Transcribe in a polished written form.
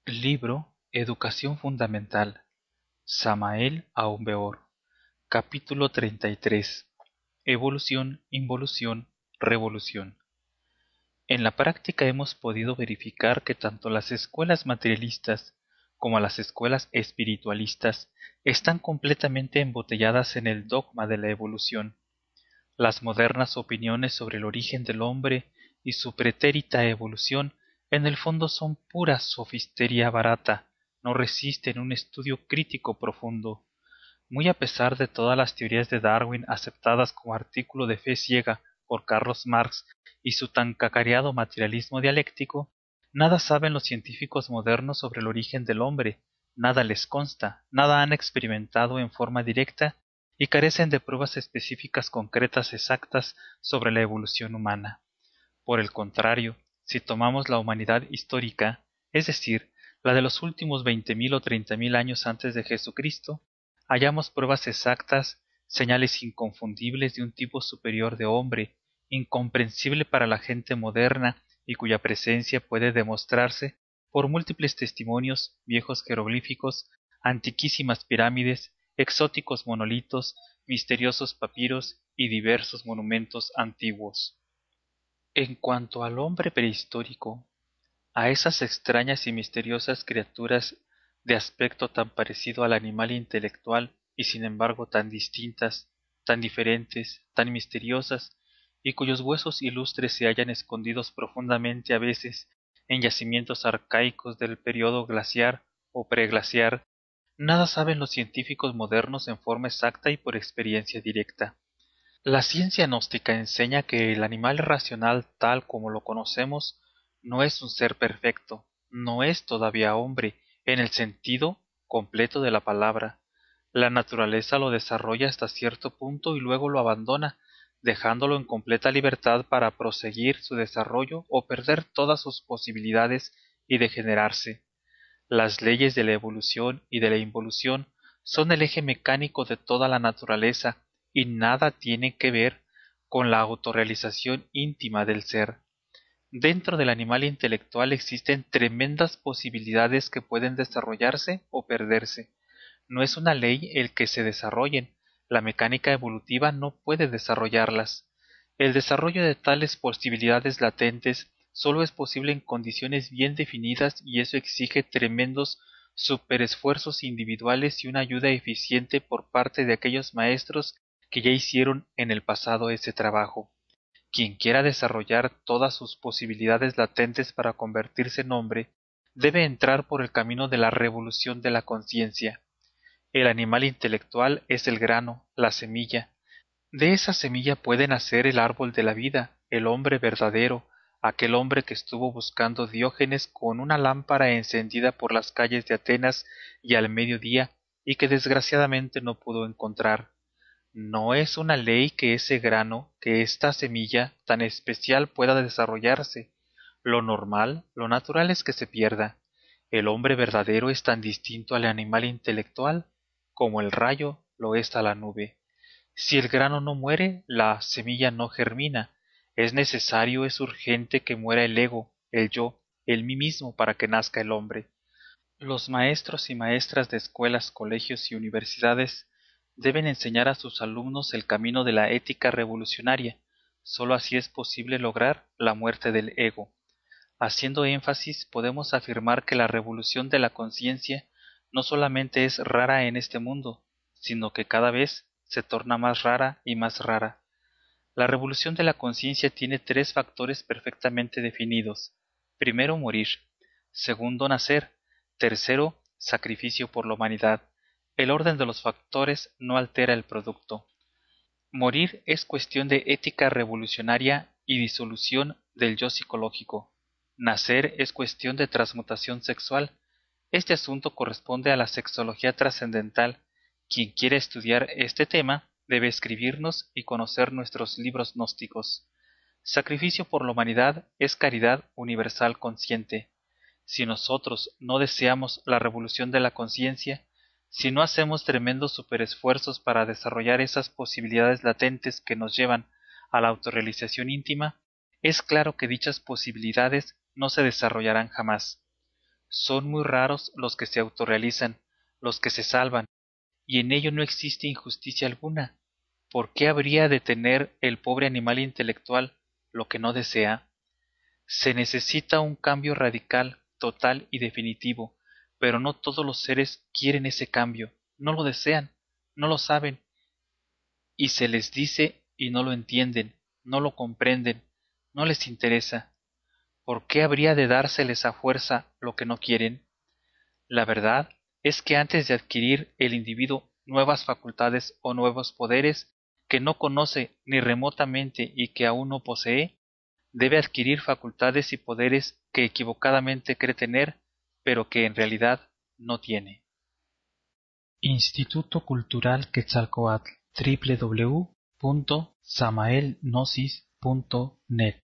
Libro Educación Fundamental. Samael Aumbeor. Capítulo 33. Evolución, involución, revolución. En la práctica hemos podido verificar que tanto las escuelas materialistas como las escuelas espiritualistas están completamente embotelladas en el dogma de la evolución. Las modernas opiniones sobre el origen del hombre y su pretérita evolución en el fondo son pura sofistería barata, no resisten un estudio crítico profundo. Muy a pesar de todas las teorías de Darwin aceptadas como artículo de fe ciega por Carlos Marx y su tan cacareado materialismo dialéctico, nada saben los científicos modernos sobre el origen del hombre, nada les consta, nada han experimentado en forma directa y carecen de pruebas específicas concretas exactas sobre la evolución humana. Por el contrario, si tomamos la humanidad histórica, es decir, la de los últimos 20.000 o 30.000 años antes de Jesucristo, hallamos pruebas exactas, señales inconfundibles de un tipo superior de hombre, incomprensible para la gente moderna y cuya presencia puede demostrarse por múltiples testimonios, viejos jeroglíficos, antiquísimas pirámides, exóticos monolitos, misteriosos papiros y diversos monumentos antiguos. En cuanto al hombre prehistórico, a esas extrañas y misteriosas criaturas de aspecto tan parecido al animal intelectual y sin embargo tan distintas, tan diferentes, tan misteriosas, y cuyos huesos ilustres se hallan escondidos profundamente a veces en yacimientos arcaicos del período glaciar o preglaciar, nada saben los científicos modernos en forma exacta y por experiencia directa. La ciencia gnóstica enseña que el animal racional tal como lo conocemos no es un ser perfecto, no es todavía hombre en el sentido completo de la palabra. La naturaleza lo desarrolla hasta cierto punto y luego lo abandona, dejándolo en completa libertad para proseguir su desarrollo o perder todas sus posibilidades y degenerarse. Las leyes de la evolución y de la involución son el eje mecánico de toda la naturaleza y nada tienen que ver con la autorrealización íntima del ser. Dentro del animal intelectual existen tremendas posibilidades que pueden desarrollarse o perderse. No es una ley el que se desarrollen, la mecánica evolutiva no puede desarrollarlas. El desarrollo de tales posibilidades latentes solo es posible en condiciones bien definidas y eso exige tremendos superesfuerzos individuales y una ayuda eficiente por parte de aquellos maestros que ya hicieron en el pasado ese trabajo. Quien quiera desarrollar todas sus posibilidades latentes para convertirse en hombre, debe entrar por el camino de la revolución de la conciencia. El animal intelectual es el grano, la semilla. De esa semilla puede nacer el árbol de la vida, el hombre verdadero, aquel hombre que estuvo buscando Diógenes con una lámpara encendida por las calles de Atenas y al mediodía, y que desgraciadamente no pudo encontrar. No es una ley que ese grano, que esta semilla tan especial pueda desarrollarse. Lo normal, lo natural es que se pierda. El hombre verdadero es tan distinto al animal intelectual como el rayo lo es a la nube. Si el grano no muere, la semilla no germina. Es necesario, es urgente que muera el ego, el yo, el mí mismo para que nazca el hombre. Los maestros y maestras de escuelas, colegios y universidades deben enseñar a sus alumnos el camino de la ética revolucionaria. Sólo así es posible lograr la muerte del ego. Haciendo énfasis, podemos afirmar que la revolución de la conciencia no solamente es rara en este mundo, sino que cada vez se torna más rara y más rara. La revolución de la conciencia tiene tres factores perfectamente definidos. Primero, morir. Segundo, nacer. Tercero, sacrificio por la humanidad. El orden de los factores no altera el producto. Morir es cuestión de ética revolucionaria y disolución del yo psicológico. Nacer es cuestión de transmutación sexual. Este asunto corresponde a la sexología trascendental. Quien quiera estudiar este tema debe escribirnos y conocer nuestros libros gnósticos. Sacrificio por la humanidad es caridad universal consciente. Si nosotros no deseamos la revolución de la conciencia, si no hacemos tremendos superesfuerzos para desarrollar esas posibilidades latentes que nos llevan a la autorrealización íntima, es claro que dichas posibilidades no se desarrollarán jamás. Son muy raros los que se autorrealizan, los que se salvan, y en ello no existe injusticia alguna. ¿Por qué habría de tener el pobre animal intelectual lo que no desea? Se necesita un cambio radical, total y definitivo, pero no todos los seres quieren ese cambio, no lo desean, no lo saben, y se les dice y no lo entienden, no lo comprenden, no les interesa. ¿Por qué habría de dárseles a fuerza lo que no quieren? La verdad es que antes de adquirir el individuo nuevas facultades o nuevos poderes que no conoce ni remotamente y que aún no posee, debe adquirir facultades y poderes que equivocadamente cree tener, pero que en realidad no tiene. Instituto Cultural Quetzalcóatl www.samaelgnosis.net